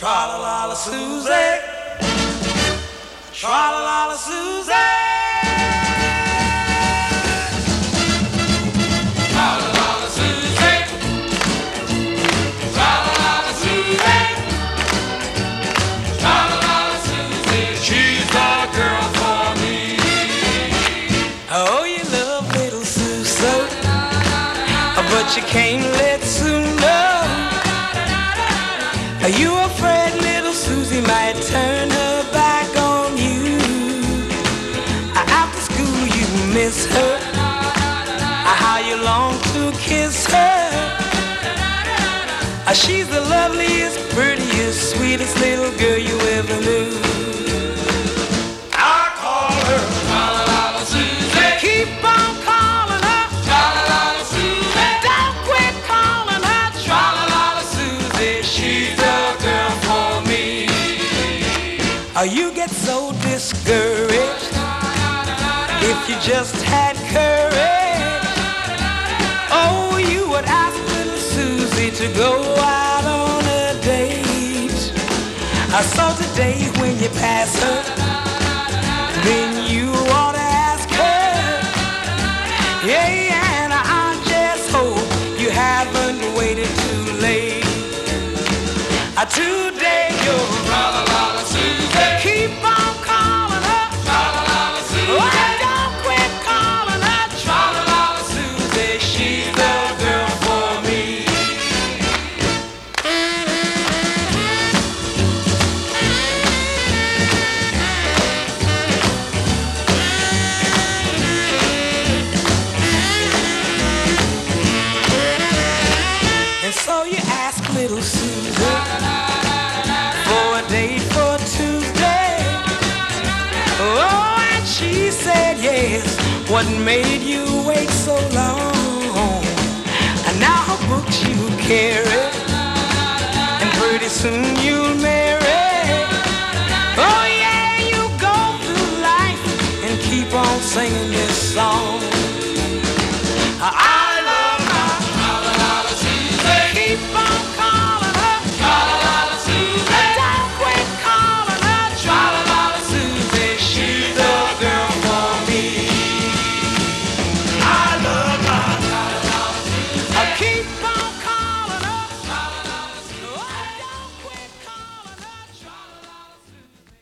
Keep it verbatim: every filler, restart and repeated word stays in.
Tra-la-la-la Susie, tra-la-la-la Susie. Tra-la-la-la Susie, tra-la-la-la Susie, tra-la-la-la Susie. She's the girl for me. Oh, you love little Sue so, but you can't let Sue know. Are you afraid little Susie might turn her back on you? After school you miss her, how you long to kiss her. She's the loveliest, prettiest, sweetest little girl you ever knew. I call her Tra-la-la-la Susie. Keep on calling her Tra-la-la-la Susie. Don't quit calling her Tra-la-la-la Susie. She's the girl for me. Oh, you get so discouraged if you just had courage. Oh, you would ask little Susie to go out on a date. I saw today when you pass her, then you ought to ask her. Yeah, and I just hope you haven't waited too late. Today you're Tra-la-la-la Susie. Keep on calling her Tra-la-la-la Susie. Oh, don't quit calling her Tra-la-la-la Susie. She's the girl for me. And so you ask little Susie for a date for Tuesday. Oh, and she said yes. What made you wait so long? And now her books you carry, and pretty soon you'll marry. Oh yeah, you go through life and keep on singing this